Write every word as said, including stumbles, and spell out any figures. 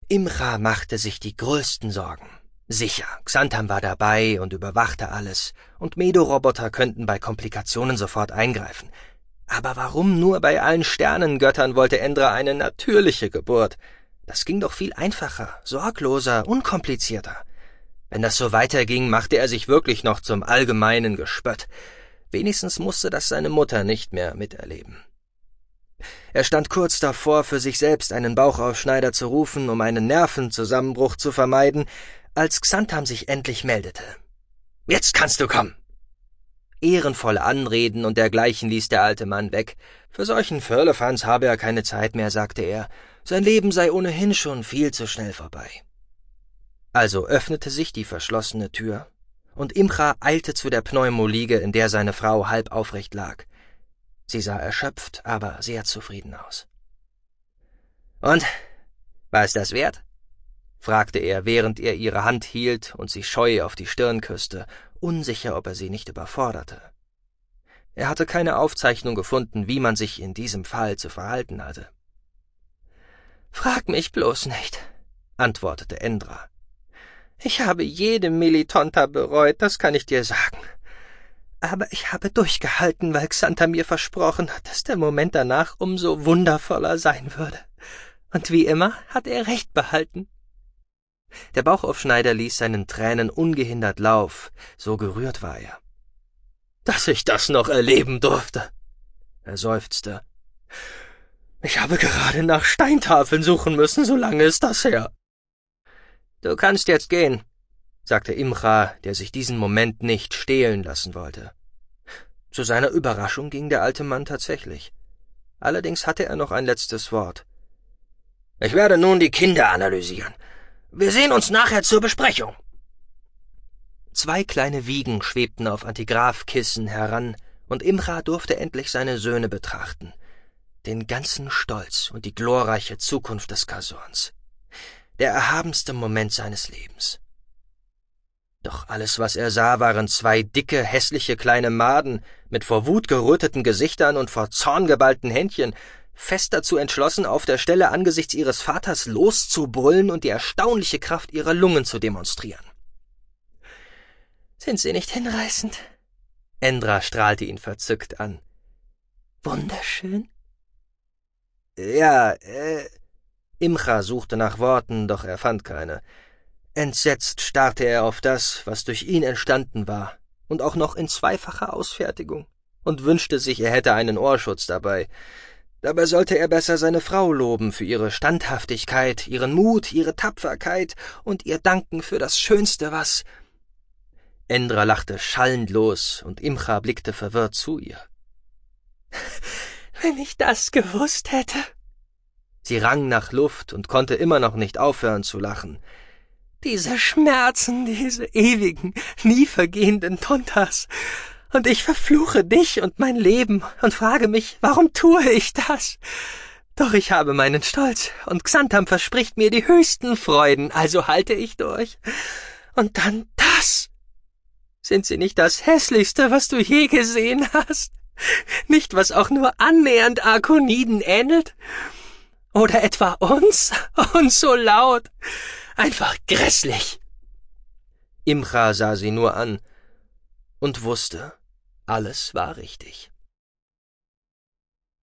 Imra machte sich die größten Sorgen. Sicher, Xantham war dabei und überwachte alles, und Medo-Roboter könnten bei Komplikationen sofort eingreifen. Aber warum nur bei allen Sternengöttern wollte Endra eine natürliche Geburt? Das ging doch viel einfacher, sorgloser, unkomplizierter. Wenn das so weiterging, machte er sich wirklich noch zum allgemeinen Gespött. Wenigstens musste das seine Mutter nicht mehr miterleben. Er stand kurz davor, für sich selbst einen Bauchaufschneider zu rufen, um einen Nervenzusammenbruch zu vermeiden, als Xantham sich endlich meldete. »Jetzt kannst du kommen!« Ehrenvolle Anreden und dergleichen ließ der alte Mann weg. Für solchen Firlefanz habe er keine Zeit mehr, sagte er. Sein Leben sei ohnehin schon viel zu schnell vorbei. Also öffnete sich die verschlossene Tür, und Imra eilte zu der Pneumoliege, in der seine Frau halb aufrecht lag. Sie sah erschöpft, aber sehr zufrieden aus. »Und, war es das wert?« fragte er, während er ihre Hand hielt und sie scheu auf die Stirn küsste, unsicher, ob er sie nicht überforderte. Er hatte keine Aufzeichnung gefunden, wie man sich in diesem Fall zu verhalten hatte. »Frag mich bloß nicht«, antwortete Endra. »Ich habe jede Militonta bereut, das kann ich dir sagen. Aber ich habe durchgehalten, weil Xantham mir versprochen hat, dass der Moment danach umso wundervoller sein würde. Und wie immer hat er recht behalten.« Der Bauchaufschneider ließ seinen Tränen ungehindert Lauf, so gerührt war er. »Dass ich das noch erleben durfte«, er seufzte. »Ich habe gerade nach Steintafeln suchen müssen, so lange ist das her.« »Du kannst jetzt gehen«, sagte Imra, der sich diesen Moment nicht stehlen lassen wollte. Zu seiner Überraschung ging der alte Mann tatsächlich. Allerdings hatte er noch ein letztes Wort. »Ich werde nun die Kinder analysieren. Wir sehen uns nachher zur Besprechung.« Zwei kleine Wiegen schwebten auf Antigraphkissen heran, und Imra durfte endlich seine Söhne betrachten. Den ganzen Stolz und die glorreiche Zukunft des Kazorns. Der erhabenste Moment seines Lebens. Doch alles, was er sah, waren zwei dicke, hässliche kleine Maden mit vor Wut geröteten Gesichtern und vor Zorn geballten Händchen, fest dazu entschlossen, auf der Stelle angesichts ihres Vaters loszubrüllen und die erstaunliche Kraft ihrer Lungen zu demonstrieren. »Sind sie nicht hinreißend?« Endra strahlte ihn verzückt an. »Wunderschön?« »Ja, äh...« Imra suchte nach Worten, doch er fand keine. Entsetzt starrte er auf das, was durch ihn entstanden war, und auch noch in zweifacher Ausfertigung, und wünschte sich, er hätte einen Ohrschutz dabei. Dabei sollte er besser seine Frau loben für ihre Standhaftigkeit, ihren Mut, ihre Tapferkeit und ihr danken für das Schönste, was... Endra lachte schallend los, und Imra blickte verwirrt zu ihr. »Wenn ich das gewusst hätte!« Sie rang nach Luft und konnte immer noch nicht aufhören zu lachen. »Diese Schmerzen, diese ewigen, nie vergehenden Tontas. Und ich verfluche dich und mein Leben und frage mich, warum tue ich das? Doch ich habe meinen Stolz, und Xantham verspricht mir die höchsten Freuden, also halte ich durch. Und dann das! Sind sie nicht das Hässlichste, was du je gesehen hast? Nicht, was auch nur annähernd Arkoniden ähnelt? Oder etwa uns? Und so laut! Einfach grässlich!« Imra sah sie nur an und wusste, alles war richtig.